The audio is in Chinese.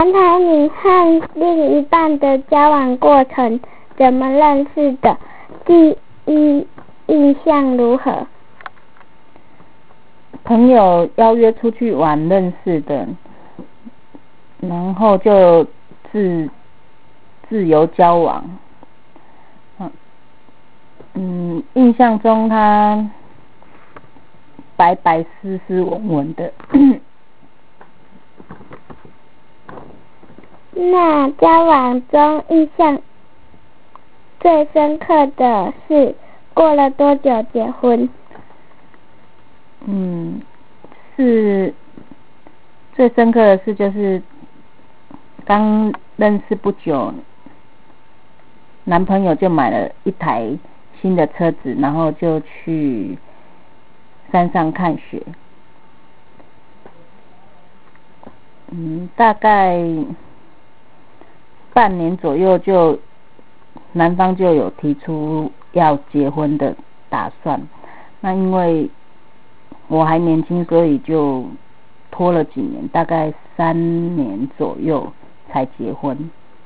谈谈你和另一半的交往过程，怎么认识的？第一印象如何？ 朋友邀约出去玩认识的，然后就自由交往。印象中他白白斯斯文文的。 那交往中印象最深刻的是过了多久结婚？ 是最深刻的事就是刚认识不久，男朋友就买了一台新的车子，然后就去山上看雪。大概半年左右男方就有提出要结婚的打算。那因为我还年轻，所以就拖了几年，大概3年左右才结婚。